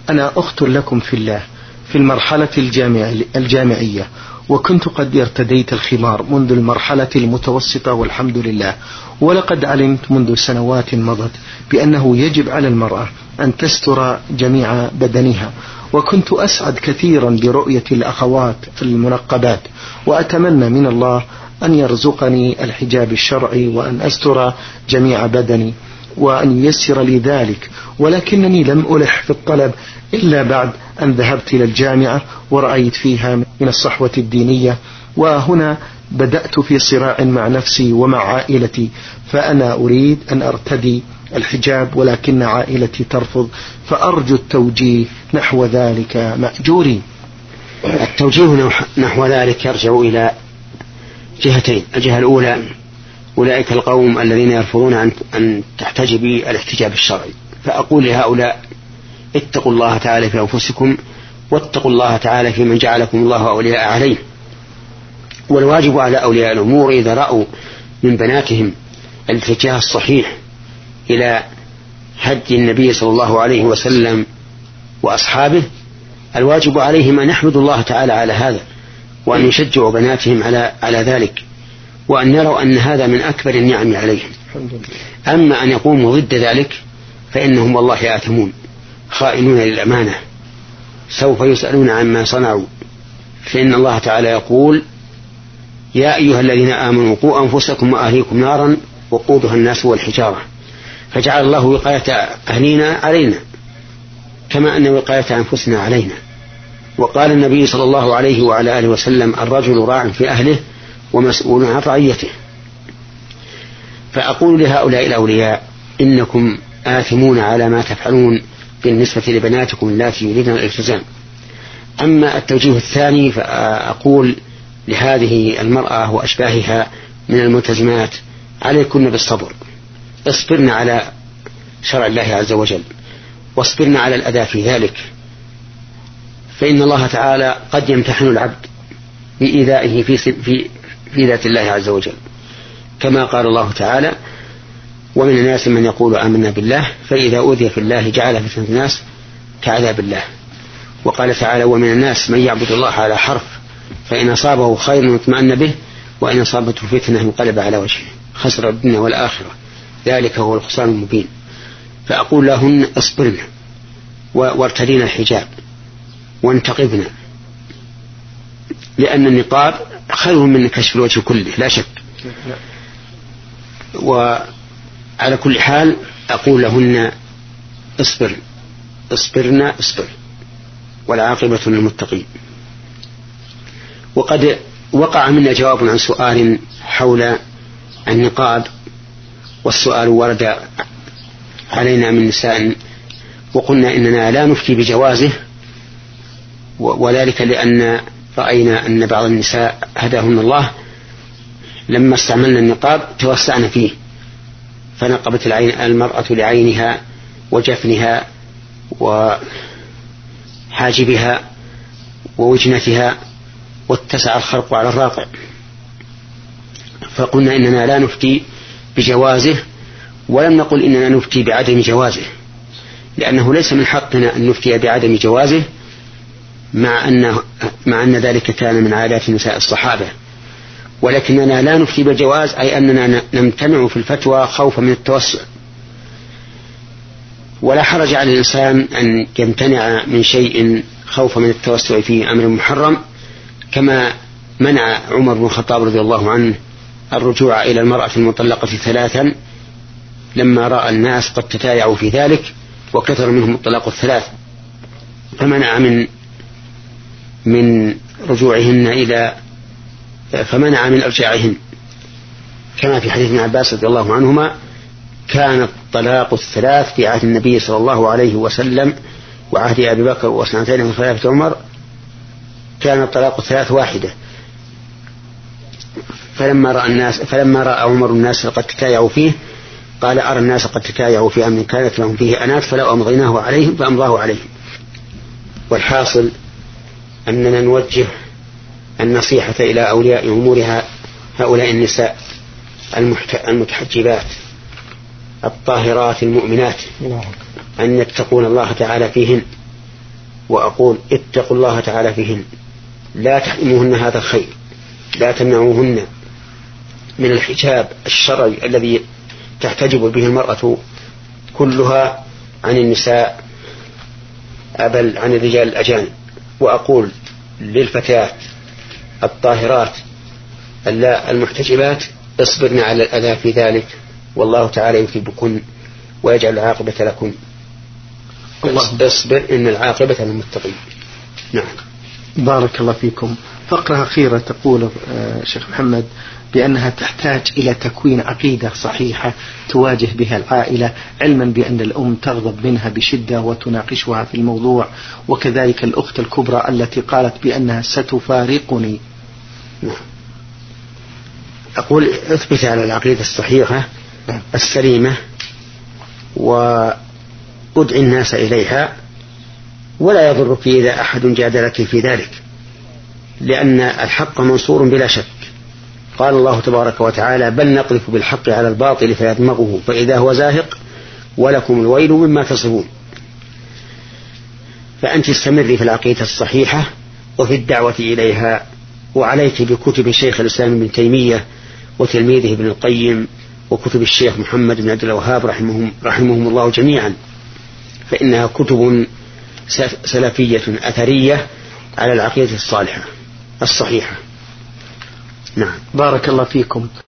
أنا أخت لكم في الله في المرحلة الجامعية، وكنت قد ارتديت الخمار منذ المرحلة المتوسطة والحمد لله، ولقد علمت منذ سنوات مضت بأنه يجب على المرأة أن تستر جميع بدنها، وكنت أسعد كثيرا برؤية الأخوات المنقبات، وأتمنى من الله أن يرزقني الحجاب الشرعي وأن أستر جميع بدني وأن ييسر لي ذلك، ولكنني لم ألح في الطلب إلا بعد أن ذهبت إلى الجامعة ورأيت فيها من الصحوة الدينية، وهنا بدأت في صراع مع نفسي ومع عائلتي، فأنا أريد أن أرتدي الحجاب ولكن عائلتي ترفض، فأرجو التوجيه نحو ذلك مأجورين. التوجيه نحو ذلك يرجع إلى جهتين. الجهة الأولى أولئك القوم الذين يرفضون أن تحتجبي الاحتجاب الشرعي، فأقول لهؤلاء اتقوا الله تعالى في أنفسكم واتقوا الله تعالى في من جعلكم الله أولياء عليه. والواجب على أولياء الأمور إذا رأوا من بناتهم الاتجاه الصحيح إلى هدي النبي صلى الله عليه وسلم وأصحابه، الواجب عليهم أن يحمدوا الله تعالى على هذا، وأن يشجعوا بناتهم على ذلك، وأن يروا أن هذا من أكبر النعم عليهم. أما أن يقوموا ضد ذلك فإنهم والله آثمون خائنون للأمانة، سوف يسألون عما صنعوا. فإن الله تعالى يقول يا أيها الذين آمنوا قوا أنفسكم وأهليكم نارا وقودها الناس والحجارة، فجعل الله وقاية أهلينا علينا كما أن وقاية أنفسنا علينا. وقال النبي صلى الله عليه وعلى آله وسلم الرجل راع في أهله ومسؤول عن رعيته. فأقول لهؤلاء الأولياء إنكم آثمون على ما تفعلون بالنسبة لبناتكم التي يريدن الالتزام. أما التوجيه الثاني فأقول لهذه المرأة وأشباهها من الملتزمات عليكن بالصبر، اصبرن على شرع الله عز وجل، واصبرن على الأداء في ذلك، فإن الله تعالى قد يمتحن العبد بإيذائه في ذات الله عز وجل، كما قال الله تعالى ومن الناس من يقول آمنا بالله فإذا أوذي في الله جعل فتنة الناس كعذاب الله. وقال تعالى ومن الناس من يعبد الله على حرف فإن أصابه خير اطمأن به وإن أصابته فتنة انقلب على وجهه خسر الدنيا والآخرة ذلك هو الخسران المبين. فأقول لهن اصبرن وارتدين الحجاب وانتقبن، لأن النقاب خير من كشف الوجه كله لا شك. وعلى كل حال أقول لهن اصبرن والعاقبة للمتقين. وقد وقع منا جواب عن سؤال حول النقاب، والسؤال ورد علينا من نساء وقلنا إننا لا نفتي بجوازه، وذلك لأن رأينا أن بعض النساء هداهن الله لما استعملنا النقاب توسعنا فيه، فنقبت المرأة لعينها وجفنها وحاجبها ووجنتها واتسع الخرق على الراقع، فقلنا إننا لا نفتي بجوازه، ولم نقل إننا نفتي بعدم جوازه، لأنه ليس من حقنا أن نفتي بعدم جوازه مع أن ذلك كان من عادات نساء الصحابة، ولكننا لا نفتي بالجواز أي أننا نمتنع في الفتوى خوفا من التوسع. ولا حرج على الإنسان أن يمتنع من شيء خوفا من التوسع في أمر محرم، كما منع عمر بن الخطاب رضي الله عنه الرجوع إلى المرأة المطلقة 3 لما رأى الناس قد تتايعوا في ذلك وكثر منهم الطلاق 3، فمنع من رجوعهن فمنع من إرجاعهن، كما في حديث ابن عباس رضي الله عنهما كان الطلاق 3 في عهد النبي صلى الله عليه وسلم وعهد أبي بكر وسنتين من خلافة عمر كان الطلاق 3 واحدة. فلما رأى عمر الناس قد تتايعوا فيه قال أرى الناس قد تتايعوا في أمر كانت لهم فيه أنات فلو أمضيناه عليهم فأمضاه عليهم. والحاصل أننا نوجه النصيحة إلى أولياء أمورها هؤلاء النساء المتحجبات الطاهرات المؤمنات أن يتقون الله تعالى فيهن وأقول اتقوا الله تعالى فيهن، لا تحرموهن هذا الخير، لا تمنعوهن من الحجاب الشرعي الذي تحتجب به المرأة كلها عن النساء بل عن الرجال الأجانب. وأقول للفتيات الطاهرات المحتجبات اصبرن على الأذى في ذلك، والله تعالى يثيبكن ويجعل العاقبة لكم. اصبر إن العاقبة للمتقين. نعم. بارك الله فيكم. فقرة أخيرة تقول شيخ محمد بأنها تحتاج إلى تكوين عقيدة صحيحة تواجه بها العائلة، علما بأن الأم تغضب منها بشدة وتناقشها في الموضوع، وكذلك الأخت الكبرى التي قالت بأنها ستفارقني. أقول اثبت على العقيدة الصحيحة السليمة وادع الناس إليها، ولا يضرك إذا أحد جادلك في ذلك، لأن الحق منصور بلا شك. قال الله تبارك وتعالى بل نقذف بالحق على الباطل فيدمغه فإذا هو زاهق ولكم الويل مما تصفون. فأنت استمري في العقيدة الصحيحة وفي الدعوة إليها، وعليك بكتب شيخ الإسلام ابن تيمية وتلميذه ابن القيم وكتب الشيخ محمد بن عبد الوهاب رحمهم الله جميعا، فإنها كتب سلفية أثرية على العقيدة الصالحة الصحيحة. نعم. بارك الله فيكم.